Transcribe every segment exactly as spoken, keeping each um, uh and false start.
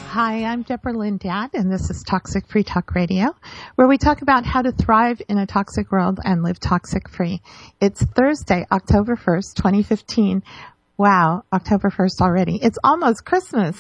Hi, I'm Deborah Lindad, and this is Toxic Free Talk Radio, where we talk about how to thrive in a toxic world and live toxic-free. It's Thursday, October first, twenty fifteen. Wow, October first already. It's almost Christmas.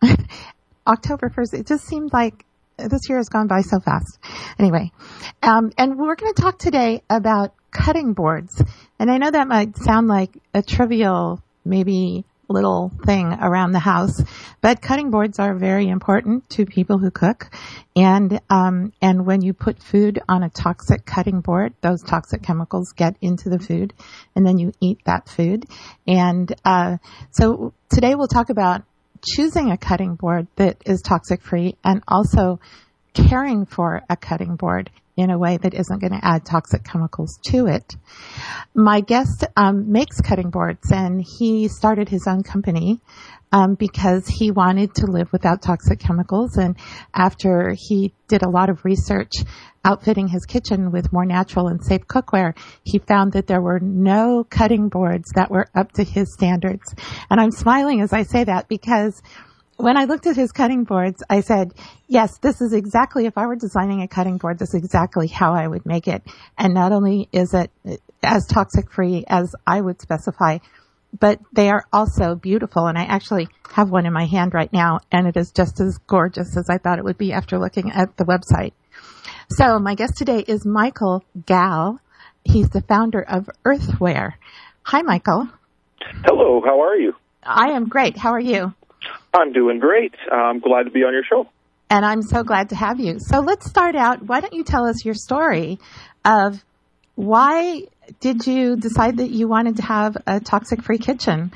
October first, it just seemed like this year has gone by so fast. Anyway, um, and we're going to talk today about cutting boards. And I know that might sound like a trivial, maybe little thing around the house, but cutting boards are very important to people who cook. And, um, and when you put food on a toxic cutting board, those toxic chemicals get into the food and then you eat that food. And, uh, so today we'll talk about choosing a cutting board that is toxic free and also caring for a cutting board in a way that isn't going to add toxic chemicals to it. My guest um, makes cutting boards, and he started his own company um, because he wanted to live without toxic chemicals. And after he did a lot of research outfitting his kitchen with more natural and safe cookware, he found that there were no cutting boards that were up to his standards. And I'm smiling as I say that because when I looked at his cutting boards, I said, yes, this is exactly, if I were designing a cutting board, this is exactly how I would make it. And not only is it as toxic free as I would specify, but they are also beautiful. And I actually have one in my hand right now, and it is just as gorgeous as I thought it would be after looking at the website. So my guest today is Michael Gal. He's the founder of Earthware. Hi, Michael. Hello, how are you? I am great. How are you? I'm doing great. I'm glad to be on your show. And I'm so glad to have you. So let's start out. Why don't you tell us your story of why did you decide that you wanted to have a toxic-free kitchen?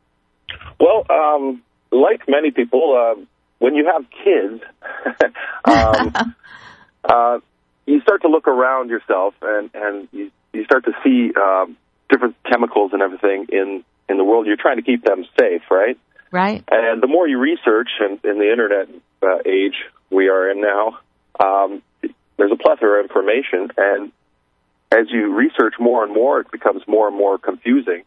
Well, um, like many people, uh, when you have kids, um, uh, you start to look around yourself and, and you, you start to see uh, different chemicals and everything in, in the world. You're trying to keep them safe, right? Right. And the more you research, and in the internet uh, age we are in now, um, there's a plethora of information, and as you research more and more, it becomes more and more confusing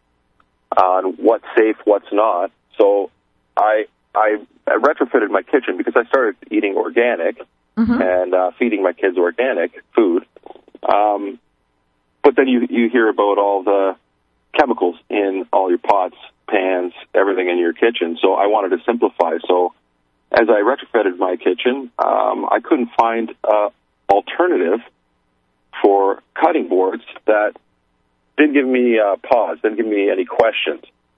on what's safe, what's not. So I I, I retrofitted my kitchen because I started eating organic mm-hmm. and uh, feeding my kids organic food. Um, but then you you hear about all the chemicals in all your pots, pans, everything in your kitchen. So I wanted to simplify. So as I retrofitted my kitchen, um, I couldn't find an alternative for cutting boards that didn't give me a pause, didn't give me any questions.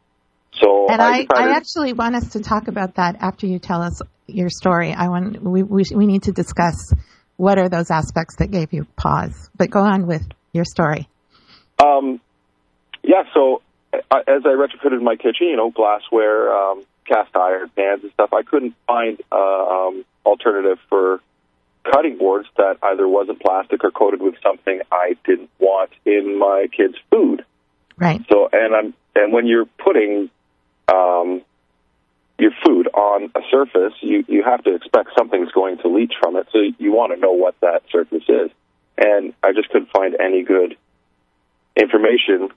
So and I, I, I actually want us to talk about that after you tell us your story. I want we we, we need to discuss what are those aspects that gave you pause. But go on with your story. Um, yeah. So I, as I retrofitted my kitchen, you know, glassware, um, cast iron pans and stuff, I couldn't find uh, um, alternative for cutting boards that either wasn't plastic or coated with something I didn't want in my kids' food. Right. So, and I'm and when you're putting um, your food on a surface, you you have to expect something's going to leach from it. So you want to know what that surface is. And I just couldn't find any good information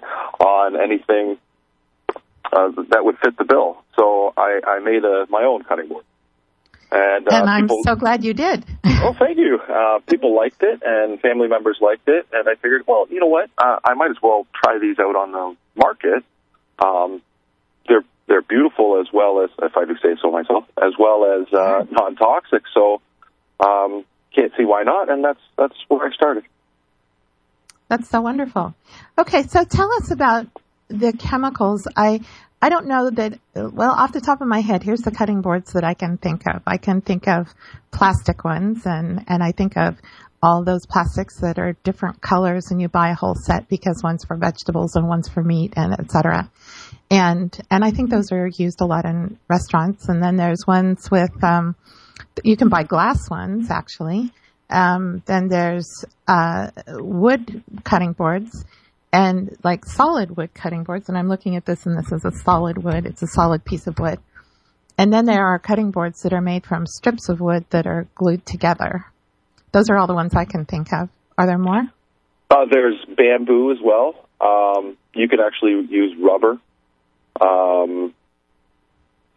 on anything uh, that would fit the bill. So I, I made a, my own cutting board. And, uh, and I'm people, so glad you did. Oh, thank you. Uh, people liked it, and family members liked it, and I figured, well, you know what? Uh, I might as well try these out on the market. Um, they're they're beautiful as well as, if I do say so myself, as well as uh, non-toxic. So um, can't see why not, and that's that's where I started. That's so wonderful. Okay, so tell us about the chemicals. I I don't know that, well, off the top of my head, here's the cutting boards that I can think of. I can think of plastic ones, and, and I think of all those plastics that are different colors, and you buy a whole set because one's for vegetables and one's for meat, and et cetera. And, and I think those are used a lot in restaurants. And then there's ones with, um, you can buy glass ones, actually. Um, then there's, uh, wood cutting boards. And like solid wood cutting boards, and I'm looking at this, and this is a solid wood. It's a solid piece of wood. And then there are cutting boards that are made from strips of wood that are glued together. Those are all the ones I can think of. Are there more? Uh, there's bamboo as well. Um, you could actually use rubber. Um,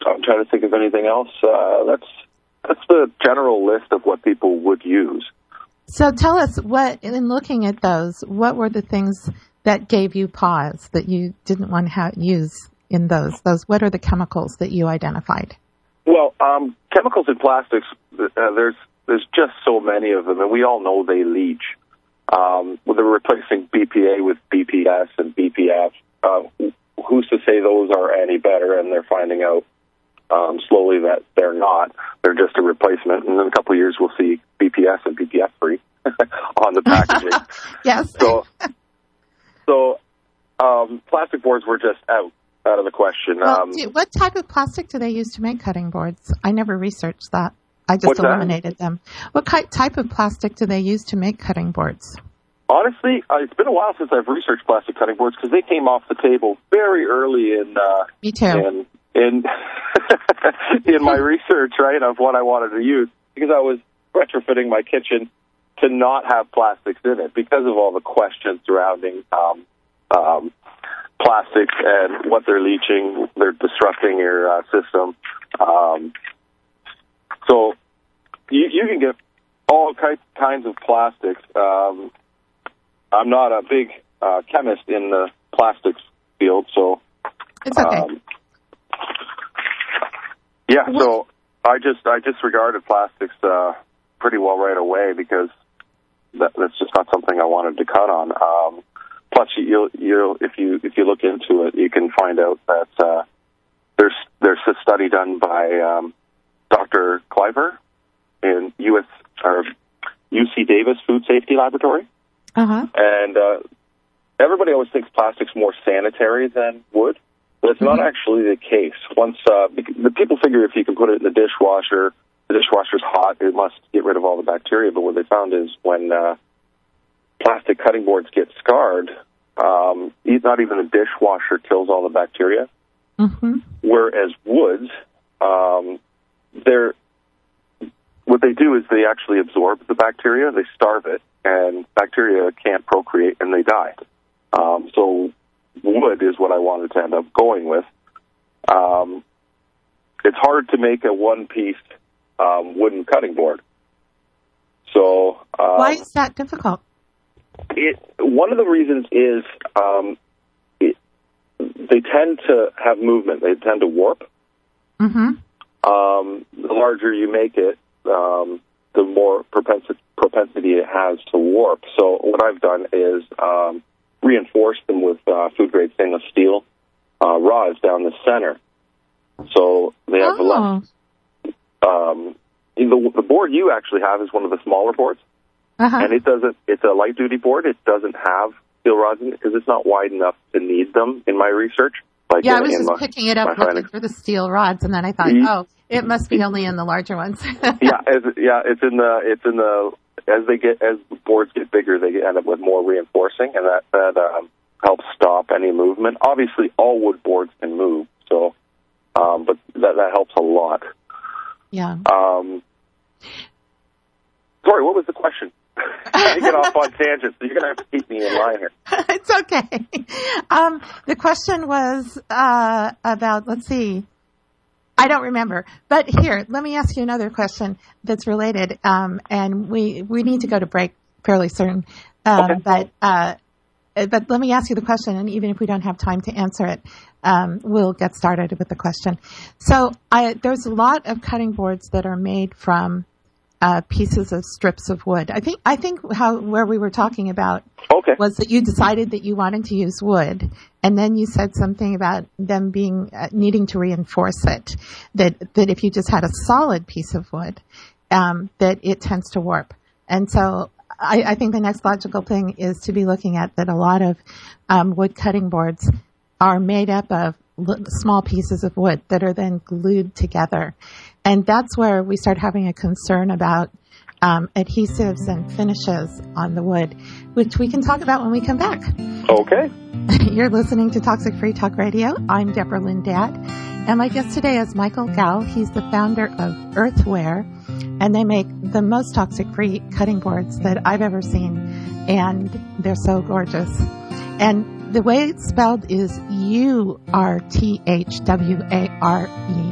I'm trying to think of anything else. Uh, that's that's the general list of what people would use. So tell us, what, in looking at those, what were the things that gave you pause that you didn't want to have, use in those? Those, what are the chemicals that you identified? Well, um, chemicals in plastics, uh, there's there's just so many of them, and we all know they leach. Um, well, they're replacing B P A with B P S and B P F. Uh, who's to say those are any better? And they're finding out um, slowly that they're not. They're just a replacement. And in a couple of years, we'll see B P S and B P F free on the packaging. Yes. So, so um, plastic boards were just out, out of the question. Well, um, what type of plastic do they use to make cutting boards? I never researched that. I just eliminated that? them. What type of plastic do they use to make cutting boards? Honestly, uh, it's been a while since I've researched plastic cutting boards because they came off the table very early in uh, Me too. in in, in my research, right, of what I wanted to use, because I was retrofitting my kitchen to not have plastics in it because of all the questions surrounding um, um, plastics and what they're leaching, they're disrupting your uh, system. Um, so you, you can get all kinds of plastics. Um, I'm not a big uh, chemist in the plastics field, so it's okay. Um, yeah, what? so I just I disregarded plastics uh, pretty well right away because that, that's just not something I wanted to cut on. Um, plus, you you if you if you look into it, you can find out that uh, there's there's a study done by um, Doctor Cliver in U S or U C Davis Food Safety Laboratory. Uh-huh. And uh, everybody always thinks plastic's more sanitary than wood, but it's mm-hmm. not actually the case. Once uh, the people figure if you can put it in the dishwasher, the dishwasher's hot, it must get rid of all the bacteria. But what they found is when uh, plastic cutting boards get scarred, um, not even the dishwasher kills all the bacteria. Mm-hmm. Whereas woods, um, they're what they do is they actually absorb the bacteria, they starve it, and bacteria can't procreate and they die. Um, so wood is what I wanted to end up going with. Um, it's hard to make a one-piece um, wooden cutting board. So um, why is that difficult? It one of the reasons is um, it, they tend to have movement. They tend to warp. Mm-hmm. Um, the larger you make it, um, the more propensity, propensity it has to warp. So what I've done is um, reinforce them with uh, food-grade stainless steel uh, rods down the center. So they have oh. less. Um, the, the board you actually have is one of the smaller boards, uh-huh. and it doesn't. It's a light-duty board. It doesn't have steel rods in it because it's not wide enough to need them. In my research, like yeah, in, I was just my, picking it up looking findings. for the steel rods, and then I thought, mm-hmm. oh. It must be only in the larger ones. yeah, as, yeah, it's in the it's in the as they get as boards get bigger, they end up with more reinforcing, and that that um, helps stop any movement. Obviously, all wood boards can move, so um, but that that helps a lot. Yeah. Um, sorry, what was the question? I get off on tangents, so you're going to have to keep me in line here. It's okay. Um, the question was uh, about. Let's see. I don't remember, but here, let me ask you another question that's related, um, and we, we need to go to break fairly soon, um, okay. but, uh, but let me ask you the question, and even if we don't have time to answer it, um, we'll get started with the question. So I, there's a lot of cutting boards that are made from uh, pieces of strips of wood. I think I think how where we were talking about okay. was that you decided that you wanted to use wood, and then you said something about them being uh, needing to reinforce it. That that if you just had a solid piece of wood, um, that it tends to warp. And so I, I think the next logical thing is to be looking at that a lot of um, wood cutting boards are made up of small pieces of wood that are then glued together. And that's where we start having a concern about um, adhesives and finishes on the wood, which we can talk about when we come back. Okay. You're listening to Toxic Free Talk Radio. I'm Deborah Lindat, and my guest today is Michael Gow. He's the founder of Earthware, and they make the most toxic-free cutting boards that I've ever seen, and they're so gorgeous. And the way it's spelled is U R T H W A R E.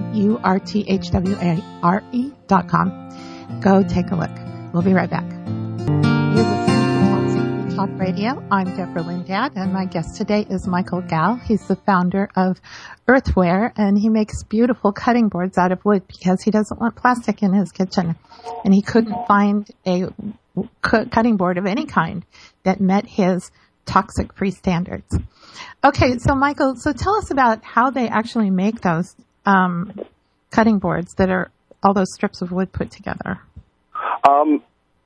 U R T H W A R E dot com. Go take a look. We'll be right back. You're listening to Toxic Free Talk Radio. I'm Deborah Lindad, and my guest today is Michael Gal. He's the founder of Earthware, and he makes beautiful cutting boards out of wood because he doesn't want plastic in his kitchen. And he couldn't find a cutting board of any kind that met his toxic-free standards. Okay, so Michael, so tell us about how they actually make those um, cutting boards that are all those strips of wood put together. Um,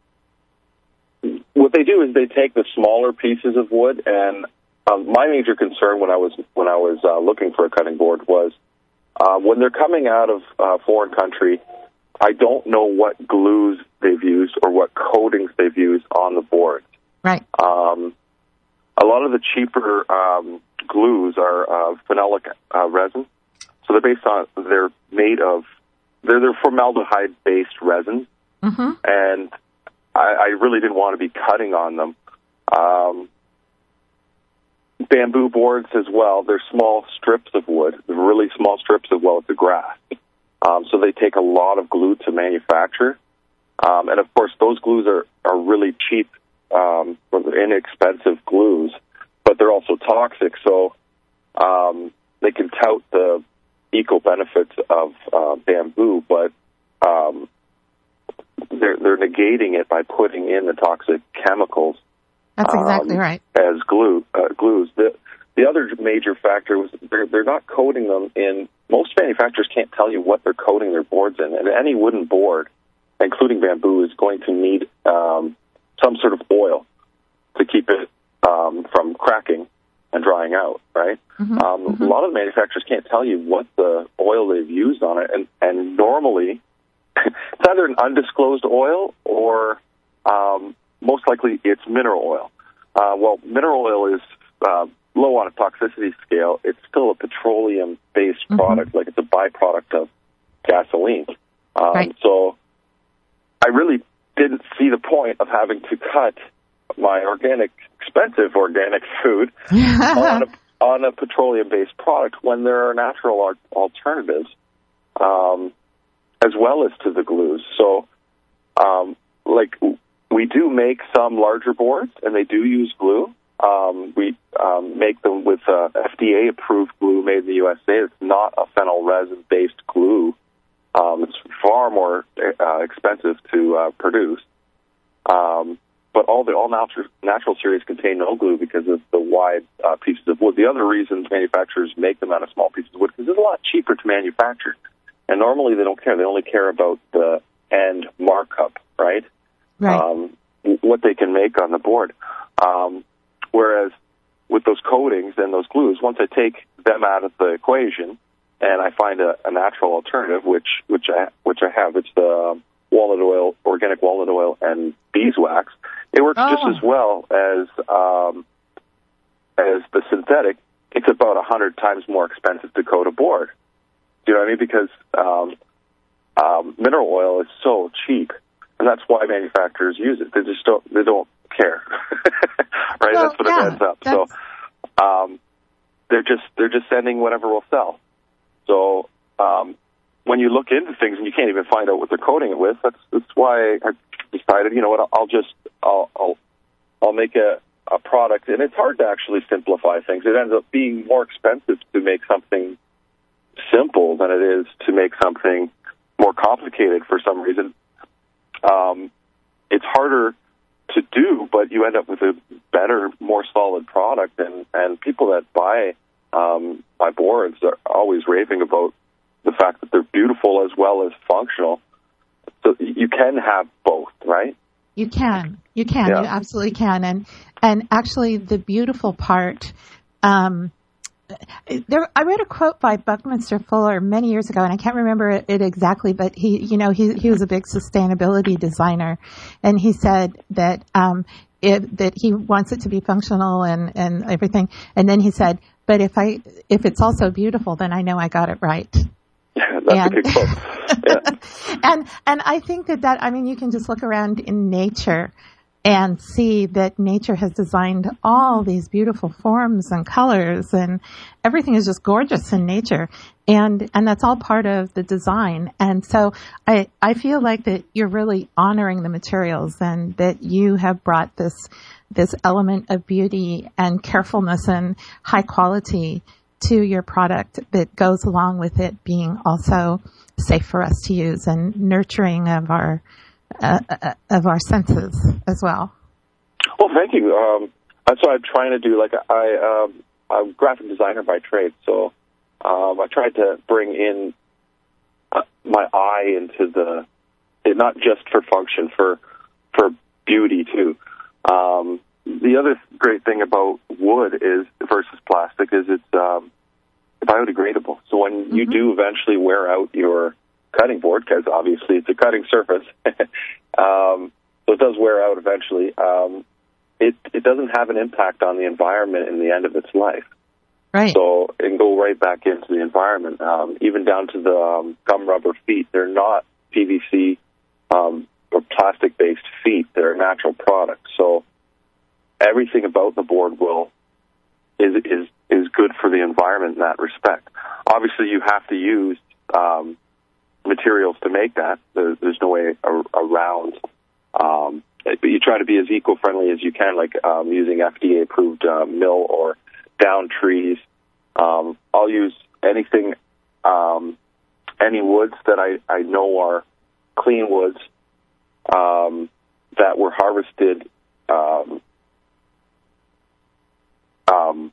what they do is they take the smaller pieces of wood, and um, my major concern when I was when I was uh, looking for a cutting board was uh, when they're coming out of uh, foreign country, I don't know what glues they've used or what coatings they've used on the board. Right. Um, a lot of the cheaper um, glues are uh, phenolic uh, resin, so they're based on they're made of they're they're formaldehyde based resin, mm-hmm. and I, I really didn't want to be cutting on them. Um, bamboo boards as well. They're small strips of wood, they're really small strips of well, it's a grass. Um, so they take a lot of glue to manufacture. Um, and, of course, those glues are, are really cheap, um, inexpensive glues, but they're also toxic. So um, they can tout the eco-benefits of uh, bamboo, but um, they're, they're negating it by putting in the toxic chemicals. That's exactly um, right. As glue, uh, glues. The, the other major factor was they're, they're not coating them in. Most manufacturers can't tell you what they're coating their boards in, and any wooden board, including bamboo, is going to need um, some sort of oil to keep it um, from cracking and drying out, right? Mm-hmm. Um, mm-hmm. A lot of the manufacturers can't tell you what the oil they've used on it, and, and normally it's either an undisclosed oil or um, most likely it's mineral oil. Uh, well, mineral oil is uh, low on a toxicity scale. It's still a petroleum-based mm-hmm. product, like it's a byproduct of gasoline. Um, right. So I really didn't see the point of having to cut my organic, expensive organic food on, a, on a petroleum-based product when there are natural alternatives, um, as well as to the glues. So, um, like, we do make some larger boards, and they do use glue. Um, we um, make them with uh, F D A-approved glue made in the U S A. It's not a phenol resin-based glue. Um, it's far more uh, expensive to uh, produce. Um, but all the all natural, natural series contain no glue because of the wide uh, pieces of wood. The other reasons manufacturers make them out of small pieces of wood is it's a lot cheaper to manufacture. And normally they don't care. They only care about the end markup, right? Right. Um, what they can make on the board. Um, whereas with those coatings and those glues, once I take them out of the equation and I find a, a natural alternative, which which I which I have, it's the walnut oil, organic walnut oil, and beeswax. It works oh. just as well as um, as the synthetic. It's about a hundred times more expensive to coat a board. Do you know what I mean? Because um, um, mineral oil is so cheap. And that's why manufacturers use it. They just don't. They don't care, right? Well, that's what yeah, it ends up. that's... So um, they're just they're just sending whatever will sell. So um, when you look into things and you can't even find out what they're coating it with, that's that's why I decided. You know what? I'll just I'll I'll, I'll make a, a product, and it's hard to actually simplify things. It ends up being more expensive to make something simple than it is to make something more complicated for some reason. Um, it's harder to do, but you end up with a better, more solid product, and, and people that buy um, my boards are always raving about the fact that they're beautiful as well as functional. So you can have both, right? You can. You can. Yeah. You absolutely can. And and actually, the beautiful part. Um, There, I read a quote by Buckminster Fuller many years ago, and I can't remember it, it exactly, but he, you know, he, he was a big sustainability designer, and he said that, um, it, that he wants it to be functional and, and everything. And then he said, but if I, if it's also beautiful, then I know I got it right. Yeah, that's and, a good quote. Yeah. and, and I think that that, I mean, you can just look around in nature. and see that nature has designed all these beautiful forms and colors, and everything is just gorgeous in nature. And, and that's all part of the design. And so I, I feel like that you're really honoring the materials, and that you have brought this, this element of beauty and carefulness and high quality to your product that goes along with it being also safe for us to use and nurturing of our, uh, of our senses as well. Well, thank you. Um, that's what I'm trying to do. Like I, um, I'm a graphic designer by trade, so Um, I tried to bring in uh, my eye into the, it, not just for function, for for beauty too. Um, the other great thing about wood is versus plastic is it's um, biodegradable. So when mm-hmm. you do eventually wear out your cutting board, because obviously it's a cutting surface, um, so it does wear out eventually. Um, it it doesn't have an impact on the environment in the end of its life. Right. So it can go right back into the environment, um, even down to the um, gum rubber feet. They're not P V C um, or plastic-based feet. They're a natural product. So everything about the board will is is is good for the environment in that respect. Obviously, you have to use um, materials to make that. There's, there's no way ar- around. Um, but you try to be as eco-friendly as you can, like um, using F D A-approved uh, mill or down trees. Um, I'll use anything, um, any woods that I, I know are clean woods um, that were harvested um, um,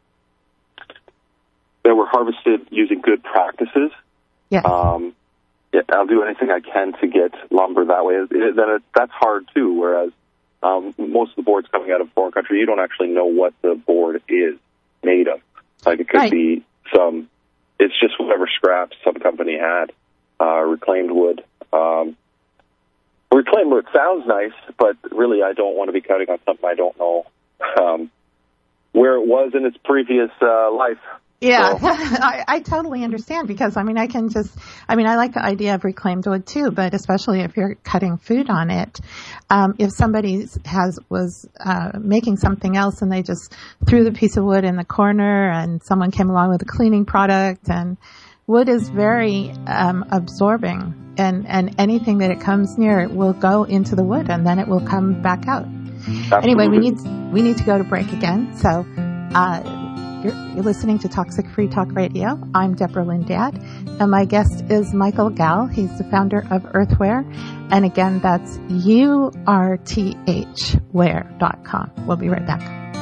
that were harvested using good practices. Yes. Um, yeah, I'll do anything I can to get lumber that way. It, it, then it, that's hard too. Whereas um, most of the boards coming out of foreign country, you don't actually know what the board is made of. Like it could right. be some, it's just whatever scraps some company had, uh, reclaimed wood. Um, reclaimed wood sounds nice, but really I don't want to be cutting on something I don't know um, where it was in its previous uh, life. Yeah, so. I, I totally understand, because, I mean, I can just, I mean, I like the idea of reclaimed wood too, but especially if you're cutting food on it. Um, if somebody has, was, uh, making something else and they just threw the piece of wood in the corner and someone came along with a cleaning product, and wood is very, um, absorbing, and, and anything that it comes near, it will go into the wood and then it will come back out. Absolutely. Anyway, we need, we need to go to break again. So, uh, You're, you're listening to Toxic Free Talk Radio. I'm Deborah Lindad, and my guest is Michael Gall. He's the founder of Earthware. And again, that's U R T H wear dot com. We'll be right back.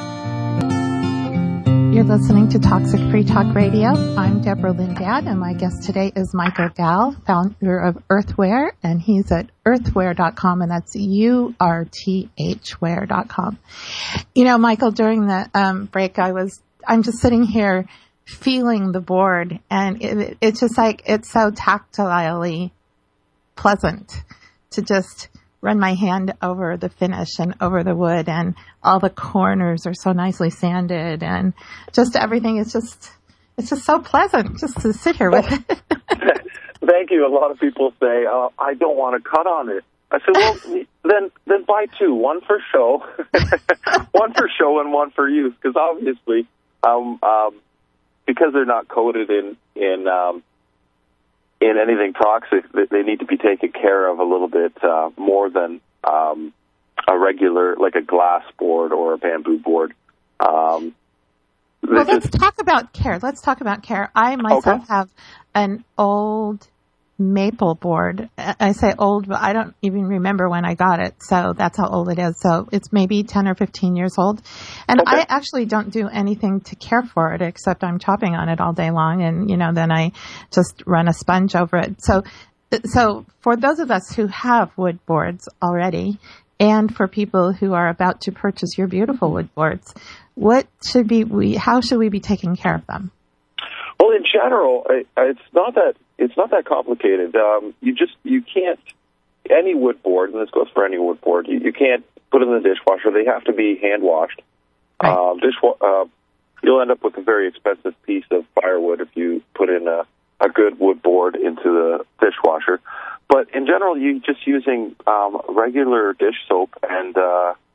You're listening to Toxic Free Talk Radio. I'm Deborah Lindad, and my guest today is Michael Gall, founder of Earthware, and he's at earthware dot com, and that's U R T H wear dot com. You know, Michael, during the um, break, I was I'm just sitting here feeling the board, and it, it's just like, it's so tactilely pleasant to just run my hand over the finish and over the wood, and all the corners are so nicely sanded, and just everything is just, it's just so pleasant just to sit here with it. Thank you. A lot of people say, uh, I don't want to cut on it. I said, well, then then buy two, one for show, one for show and one for use, because obviously, Um, um, because they're not coated in in um, in anything toxic, they need to be taken care of a little bit uh, more than um, a regular, like a glass board or a bamboo board. Um, well, let's just talk about care. Let's talk about care. I myself okay. have an old maple board. I say old, but I don't even remember when I got it. So that's how old it is. So it's maybe ten or fifteen years old. And okay. I actually don't do anything to care for it, except I'm chopping on it all day long. And, you know, then I just run a sponge over it. So, so for those of us who have wood boards already, and for people who are about to purchase your beautiful wood boards, what should be we, how should we be taking care of them? Well, in general, it's not that it's not that complicated. Um, you just you can't any wood board, and this goes for any wood board. You, you can't put it in the dishwasher. They have to be hand washed. Right. Um, dishwa- uh, you'll end up with a very expensive piece of firewood if you put in a, a good wood board into the dishwasher. But in general, you're just using um, regular dish soap and uh,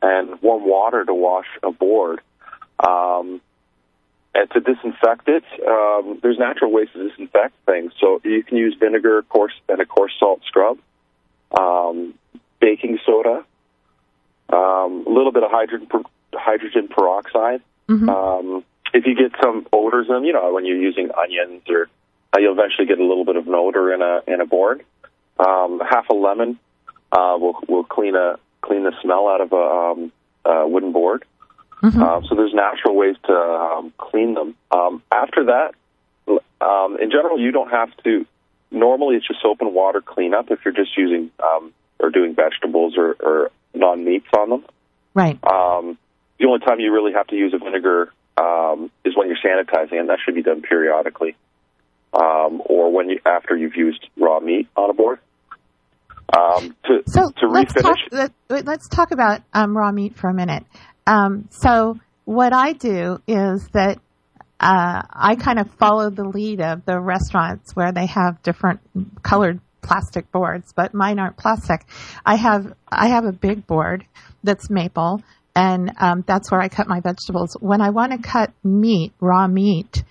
and warm water to wash a board. Um, and to disinfect it, um, there's natural ways to disinfect things. So you can use vinegar, coarse, and a coarse salt scrub, um, baking soda, um, a little bit of hydrogen per, hydrogen peroxide. Mm-hmm. Um, if you get some odors in, you know, when you're using onions, or uh, you'll eventually get a little bit of an odor in a in a board. Um, half a lemon uh, will will clean a clean the smell out of a, um, a wooden board. Mm-hmm. Uh, so there's natural ways to um, clean them. Um, after that, um, in general, you don't have to. Normally, it's just soap and water cleanup if you're just using um, or doing vegetables or, or non-meats on them. Right. Um, the only time you really have to use a vinegar um, is when you're sanitizing, and that should be done periodically, um, or when you after you've used raw meat on a board. Um, to so to let's refinish. Talk, let, let's talk about um, raw meat for a minute. Um, so what I do is that uh, I kind of follow the lead of the restaurants where they have different colored plastic boards, but mine aren't plastic. I have I have a big board that's maple, and um, that's where I cut my vegetables. When I want to cut meat, raw meat,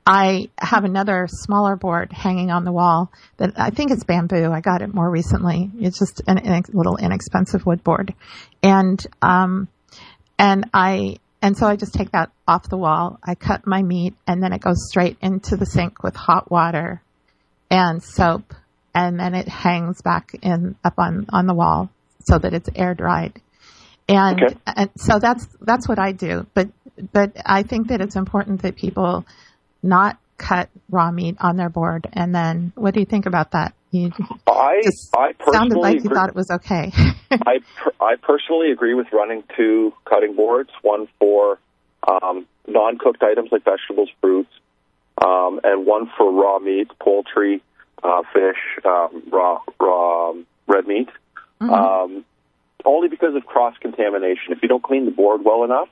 I have another smaller board hanging on the wall that I think is bamboo. I got it more recently. It's just a an, little inexpensive wood board, and um, and I and so I just take that off the wall. I cut my meat, and then it goes straight into the sink with hot water and soap, and then it hangs back in up on, on the wall so that it's air dried. And, okay. and so that's that's what I do. But but I think that it's important that people not cut raw meat on their board. And then, what do you think about that? You I just I personally sounded like you agree. thought it was okay. I per, I personally agree with running two cutting boards, one for um, non-cooked items like vegetables, fruits, um, and one for raw meat, poultry, uh, fish, um, raw raw um, red meat. Mm-hmm. Um, only because of cross-contamination. If you don't clean the board well enough,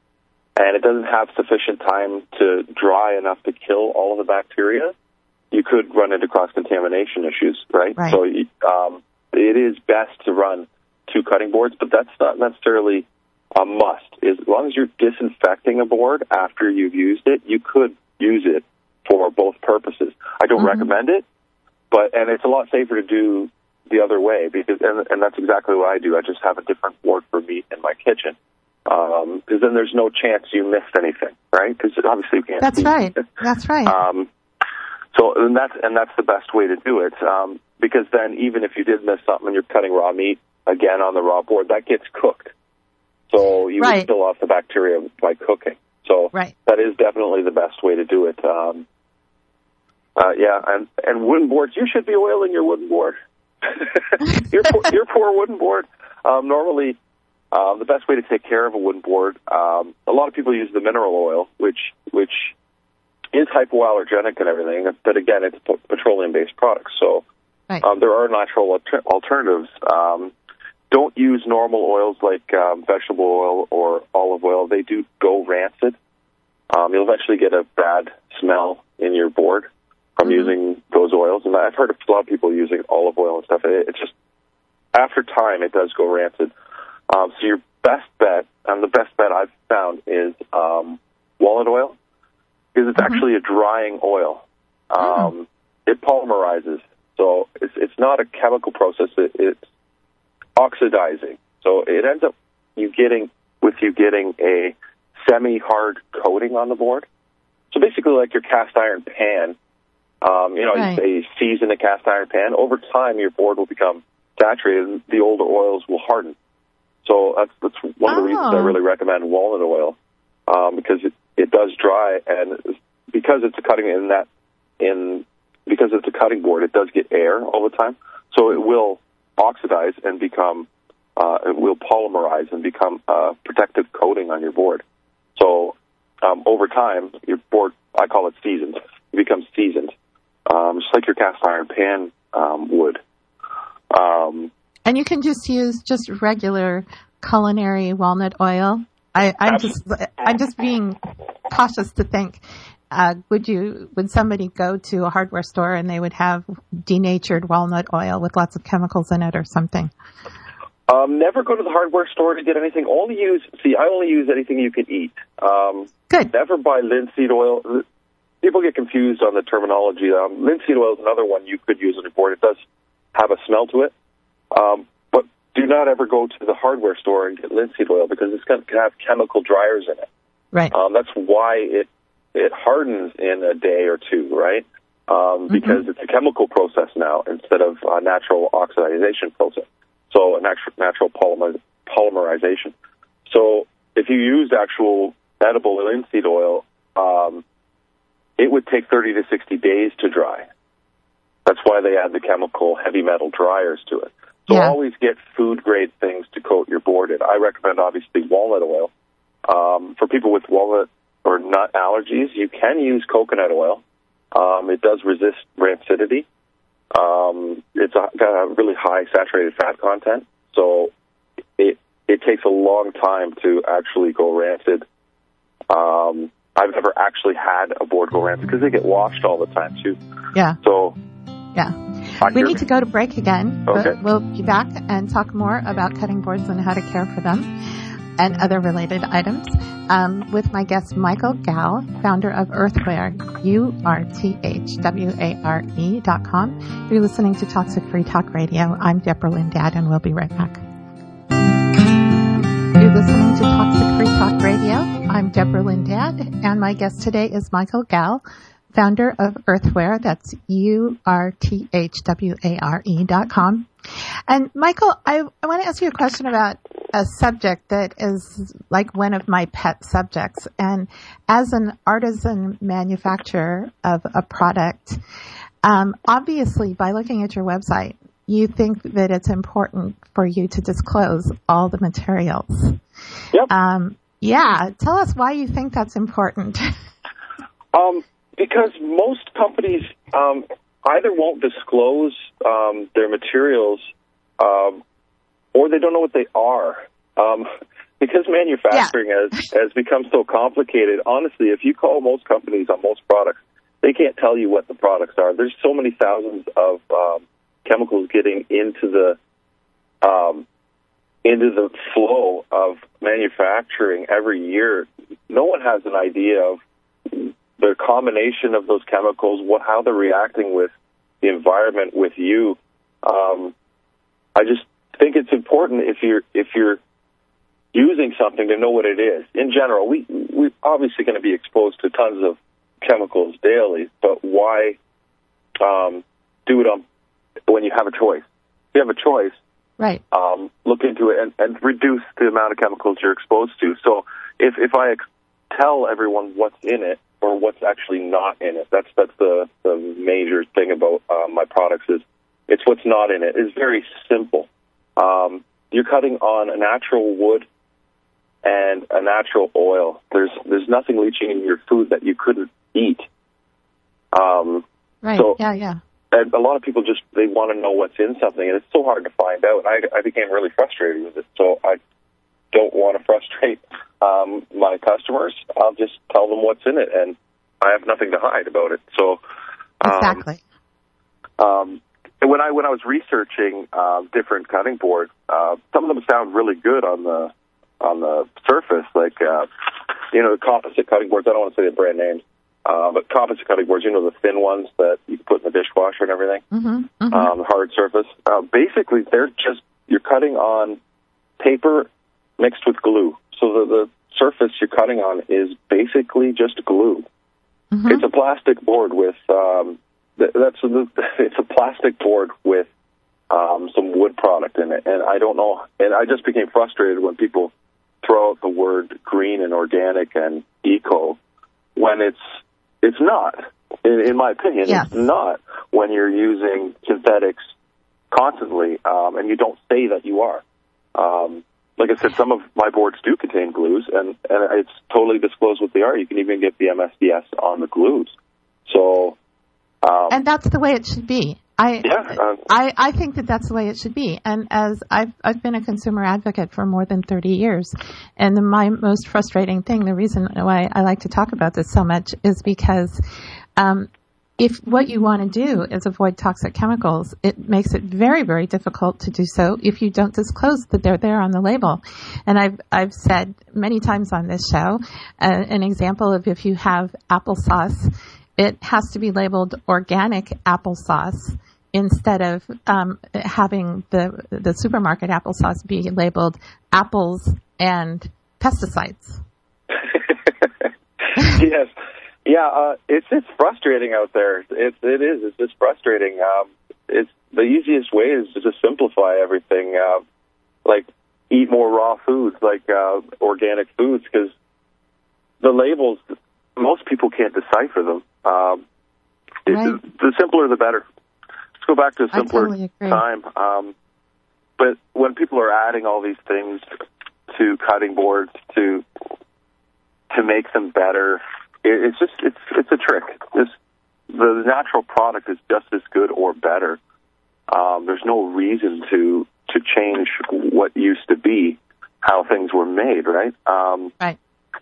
and it doesn't have sufficient time to dry enough to kill all of the bacteria, you could run into cross-contamination issues, right? Right. So um, it is best to run two cutting boards, but that's not necessarily a must. As long as you're disinfecting a board after you've used it, you could use it for both purposes. I don't mm-hmm. recommend it, but and it's a lot safer to do the other way, because and, and that's exactly what I do. I just have a different board for meat in my kitchen. Because um, then there's no chance you missed anything, right? Because obviously you can't. That's right. It. That's right. Um, so and that's and that's the best way to do it. Um, because then even if you did miss something and you're cutting raw meat again on the raw board, that gets cooked. So you right. would still off the bacteria by cooking. So right. that is definitely the best way to do it. Um, uh, yeah, and and wooden boards. You should be oiling your wooden board. your poor, your poor wooden board. Um, normally. Um, the best way to take care of a wooden board, um, a lot of people use the mineral oil, which which is hypoallergenic and everything, but again, it's a petroleum-based product, so right. um, there are natural alter- alternatives. Um, don't use normal oils like um, vegetable oil or olive oil. They do go rancid. Um, you'll eventually get a bad smell in your board from mm-hmm. using those oils, and I've heard of a lot of people using olive oil and stuff. It, it's just, after time, it does go rancid. Um, so your best bet, and the best bet I've found, is um, walnut oil, because it's mm-hmm. actually a drying oil. Um, mm-hmm. It polymerizes, so it's it's not a chemical process. It, it's oxidizing, so it ends up you getting with you getting a semi-hard coating on the board. So basically, like your cast iron pan, um, you know, right. you say season a cast iron pan. Over time, your board will become saturated, and the older oils will harden. So that's, that's one of the oh. reasons I really recommend walnut oil, um, because it, it does dry, and because it's a cutting in that in because it's a cutting board, it does get air all the time, so it will oxidize and become uh, it will polymerize and become a protective coating on your board. So um, over time, your board, I call it seasoned, it becomes seasoned, um, just like your cast iron pan um, would. Um, And you can just use just regular culinary walnut oil. I, I'm just I'm just being cautious to think. Uh, would you would somebody go to a hardware store and they would have denatured walnut oil with lots of chemicals in it or something? Um, never go to the hardware store to get anything. Only use, see, I only use anything you can eat. Um, Good. Never buy linseed oil. People get confused on the terminology. Um, linseed oil is another one you could use on your board. It does have a smell to it. Um, but do not ever go to the hardware store and get linseed oil because it's going to have chemical dryers in it. Right. Um, that's why it it hardens in a day or two, right? Um, because mm-hmm. it's a chemical process now instead of a natural oxidization process. So a natural, natural polymer, polymerization. So if you used actual edible linseed oil, um, it would take thirty to sixty days to dry. That's why they add the chemical heavy metal dryers to it. So yeah. Always get food-grade things to coat your board in. I recommend, obviously, walnut oil. Um, for people with walnut or nut allergies, you can use coconut oil. Um, it does resist rancidity. Um, it's a, got a really high saturated fat content, so it it takes a long time to actually go rancid. Um, I've never actually had a board go rancid because they get washed all the time too. Yeah. So. Yeah. We need to go to break again, okay. but we'll be back and talk more about cutting boards and how to care for them and other related items um, with my guest Michael Gall, founder of Earthware, U R T H W A R E dot com. You're listening to Toxic Free Talk Radio. I'm Deborah Lindad, and we'll be right back. You're listening to Toxic Free Talk Radio. I'm Deborah Lindad, and my guest today is Michael Gall, founder of Earthware. That's U R T H W A R E dot com. And Michael, I, I want to ask you a question about a subject that is like one of my pet subjects. And as an artisan manufacturer of a product, um, obviously by looking at your website, you think that it's important for you to disclose all the materials. Yep. Um, yeah. Tell us why you think that's important. um, because most companies um, either won't disclose um, their materials um, or they don't know what they are. Um, because manufacturing yeah. has, has become so complicated, honestly, if you call most companies on most products, they can't tell you what the products are. There's so many thousands of um, chemicals getting into the um, into the flow of manufacturing every year. No one has an idea of the combination of those chemicals, what how they're reacting with the environment, with you. Um, I just think it's important if you're if you're using something to know what it is. In general, we we're obviously going to be exposed to tons of chemicals daily, but why um, do it on when you have a choice? If you have a choice, right? Um, look into it and, and reduce the amount of chemicals you're exposed to. So if if I ex- tell everyone what's in it or what's actually not in it, that's that's the the major thing about uh, my products is it's what's not in it. It's very simple. Um, you're cutting on a natural wood and a natural oil. There's there's nothing leaching in your food that you couldn't eat. Um, right. So, yeah. Yeah. And a lot of people just, they want to know what's in something, and it's so hard to find out. I, I became really frustrated with it, so I don't want to frustrate um, my customers. I'll just tell them what's in it, and I have nothing to hide about it. So um, exactly. Um, when I when I was researching uh, different cutting boards, uh, some of them sound really good on the on the surface, like uh, you know, the composite cutting boards. I don't want to say the brand names. Uh, but composite cutting boards, you know, the thin ones that you can put in the dishwasher and everything, mm-hmm, mm-hmm. Um, hard surface. Uh, basically, they're just, you're cutting on paper mixed with glue. So the, the surface you're cutting on is basically just glue. Mm-hmm. It's a plastic board with, um, th- that's a, it's a plastic board with um, some wood product in it. And I don't know, and I just became frustrated when people throw out the word green and organic and eco when it's, It's not, in, in my opinion, yes. It's not when you're using synthetics constantly, um, and you don't say that you are. Um, like I said, some of my boards do contain glues, and, and it's totally disclosed what they are. You can even get the M S D S on the glues. So, um, and that's the way it should be. I, yeah, uh, I I think that that's the way it should be. And as I've I've been a consumer advocate for more than thirty years, and the, my most frustrating thing, the reason why I like to talk about this so much, is because um, if what you want to do is avoid toxic chemicals, it makes it very, very difficult to do so if you don't disclose that they're there on the label. And I've I've said many times on this show, uh, an example of if you have applesauce, it has to be labeled organic applesauce instead of um, having the the supermarket applesauce be labeled apples and pesticides. Yes. Yeah, uh, it's it's frustrating out there. It it is. It's just frustrating. Um, it's the easiest way is to just simplify everything. Uh, like eat more raw foods, like uh, organic foods, because the labels, most people can't decipher them. Um, right. it, the simpler, the better. Let's go back to a simpler I totally agree. time. Um, but when people are adding all these things to cutting boards to to make them better. It's just it's it's a trick. This the natural product is just as good or better. Um, there's no reason to to change what used to be how things were made, right? Um, right.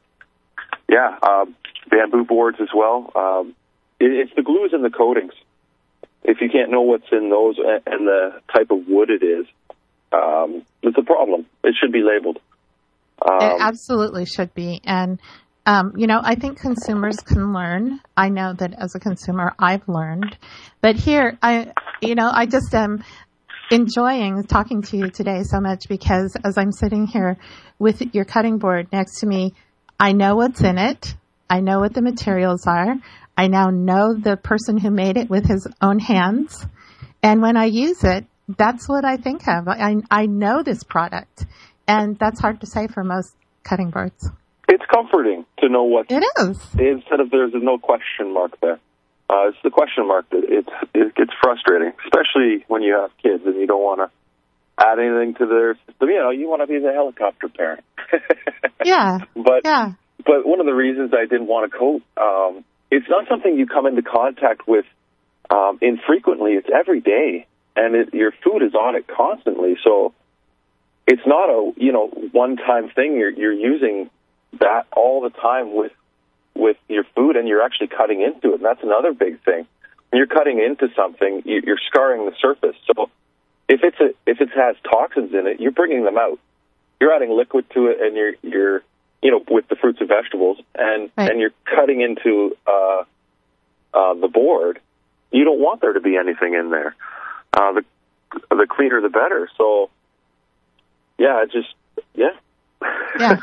Yeah, uh, bamboo boards as well. Um, it, it's the glues and the coatings. If you can't know what's in those and the type of wood it is, um, it's a problem. It should be labeled. Um, it absolutely should be, and. Um, you know, I think consumers can learn. I know that as a consumer, I've learned. But here, I, you know, I just am enjoying talking to you today so much because as I'm sitting here with your cutting board next to me, I know what's in it. I know what the materials are. I now know the person who made it with his own hands. And when I use it, that's what I think of. I, I know this product. And that's hard to say for most cutting boards. It's comforting to know what it is. Instead of there's no question mark there. Uh, it's the question mark that it's, it gets frustrating, especially when you have kids and you don't want to add anything to their system. You know, you want to be the helicopter parent. Yeah. But yeah. But one of the reasons I didn't want to coat, um, it's not something you come into contact with um, infrequently. It's every day, and it, your food is on it constantly. So it's not a you know one time thing. You're you're using that all the time with with your food, and you're actually cutting into it. And that's another big thing. When you're cutting into something, you're scarring the surface. So if it's a, if it has toxins in it, you're bringing them out. You're adding liquid to it, and you're you're you know with the fruits and vegetables, and right. and you're cutting into uh, uh, the board. You don't want there to be anything in there. Uh, the the cleaner, the better. So yeah, it just yeah. Yeah.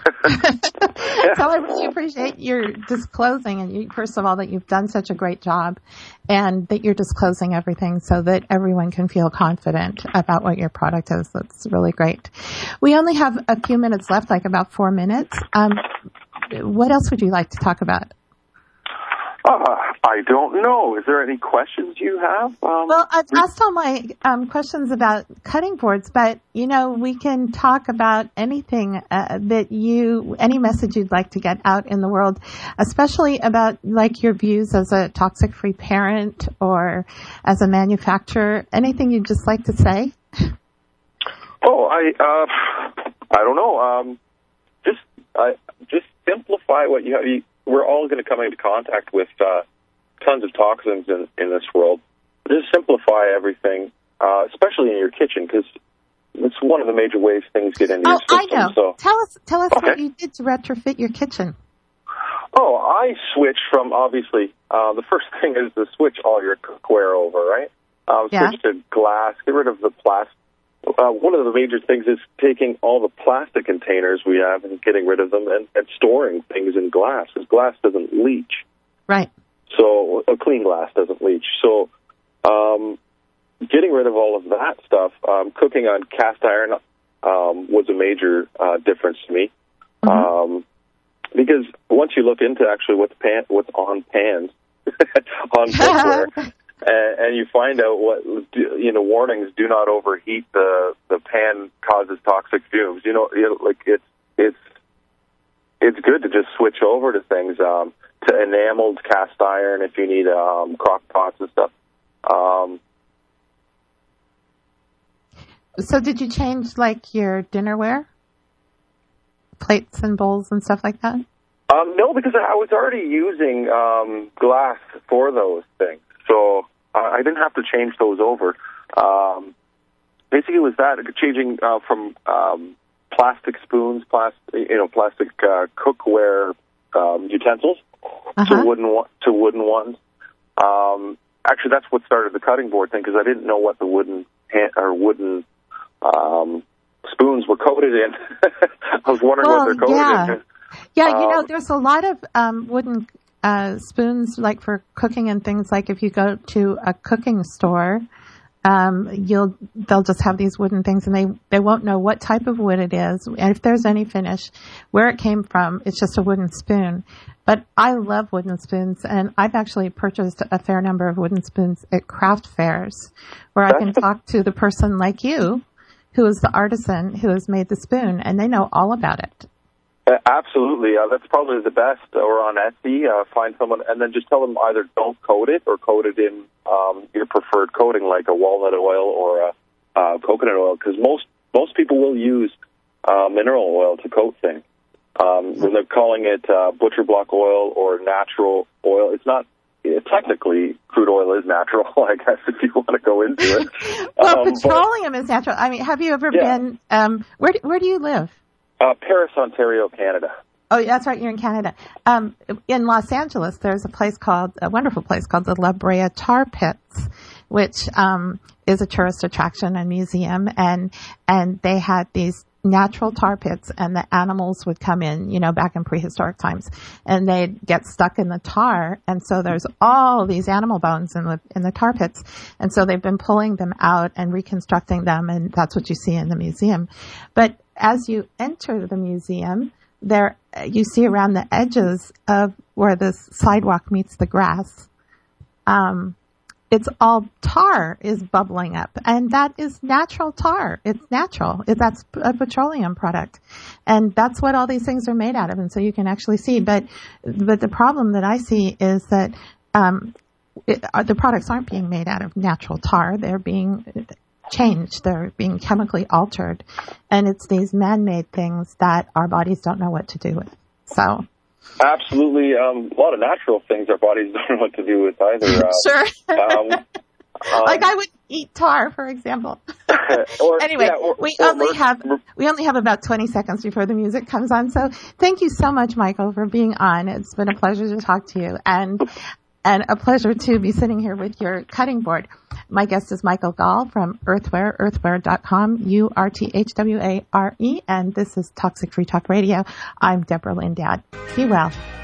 yeah. So I really appreciate your disclosing, and you, first of all, that you've done such a great job and that you're disclosing everything so that everyone can feel confident about what your product is. That's really great. We only have a few minutes left, like about four minutes. Um, what else would you like to talk about? Uh, I don't know. Is there any questions you have? Um, well, I've asked all my um, questions about cutting boards, but, you know, we can talk about anything uh, that you, any message you'd like to get out in the world, especially about, like, your views as a toxic-free parent or as a manufacturer. Anything you'd just like to say? Oh, I, uh, I don't know. Um, just, uh, just simplify what you have. You, We're all going to come into contact with uh, tons of toxins in, in this world. Just simplify everything, uh, especially in your kitchen, because it's one of the major ways things get into oh, your system. I know. So, tell us, tell us okay. what you did to retrofit your kitchen. Oh, I switched from, obviously, uh, the first thing is to switch all your cookware over, right? Um, yeah. Switch to glass, get rid of the plastic. Uh, one of the major things is taking all the plastic containers we have and getting rid of them and, and storing things in glass, because glass doesn't leach. Right. So a clean glass doesn't leach. So um, getting rid of all of that stuff, um, cooking on cast iron um, was a major uh, difference to me. Mm-hmm. Um, because once you look into actually what's, pan, what's on pans, on cookware, And, and you find out what, you know, warnings: do not overheat. The the pan causes toxic fumes. You know, you know, like it's it's it's good to just switch over to things, um, to enameled cast iron if you need um, crock pots and stuff. Um, so, did you change like your dinnerware, plates and bowls and stuff like that? Um, no, because I was already using um, glass for those things. So uh, I didn't have to change those over. Um, basically, it was that changing uh, from um, plastic spoons, plastic, you know, plastic uh, cookware um, utensils uh-huh. to wooden to wooden ones. Um, actually, that's what started the cutting board thing because I didn't know what the wooden hand, or wooden um, spoons were coated in. I was wondering well, what they're coated yeah. in. Yeah, you um, know, there's a lot of um, wooden uh, spoons, like for cooking and things. Like if you go to a cooking store, um, you'll they'll just have these wooden things, and they they won't know what type of wood it is, and if there's any finish, where it came from. It's just a wooden spoon. But I love wooden spoons, and I've actually purchased a fair number of wooden spoons at craft fairs, where I can talk to the person like you, who is the artisan who has made the spoon, and they know all about it. Uh, absolutely. Uh, that's probably the best. Or on Etsy, uh, find someone, and then just tell them either don't coat it or coat it in um, your preferred coating, like a walnut oil or a uh, coconut oil, because most, most people will use uh, mineral oil to coat things. Um, when they're calling it uh, butcher block oil or natural oil, it's not. It, technically, crude oil is natural, I guess, if you want to go into it. well, um, petroleum but, is natural. I mean, have you ever yeah. been? Um, where do, Where do you live? Uh, Paris, Ontario, Canada. Oh, that's right. You're in Canada. Um, in Los Angeles, there's a place called a wonderful place called the La Brea Tar Pits, which um, is a tourist attraction and museum, and and they had these natural tar pits, and the animals would come in, you know, back in prehistoric times, and they'd get stuck in the tar, and so there's all these animal bones in the in the tar pits, and so they've been pulling them out and reconstructing them, and that's what you see in the museum. But as you enter the museum, there you see around the edges of where the sidewalk meets the grass, um, it's all tar is bubbling up, and that is natural tar. It's natural. It, that's a petroleum product, and that's what all these things are made out of. And so you can actually see. But but the problem that I see is that um, it, uh, the products aren't being made out of natural tar. They're being changed. They're being chemically altered, and it's these man-made things that our bodies don't know what to do with. So. Absolutely. Um, a lot of natural things our bodies don't know what to do with either. Uh, sure. um, um, like I would eat tar, for example. or, anyway, yeah, or, we or only mer- have mer- we only have about twenty seconds before the music comes on. So thank you so much, Michael, for being on. It's been a pleasure to talk to you, and and a pleasure to be sitting here with your cutting board. My guest is Michael Gall from Earthware, earthware dot com, U R T H W A R E, and this is Toxic Free Talk Radio. I'm Deborah Lindad. Be well.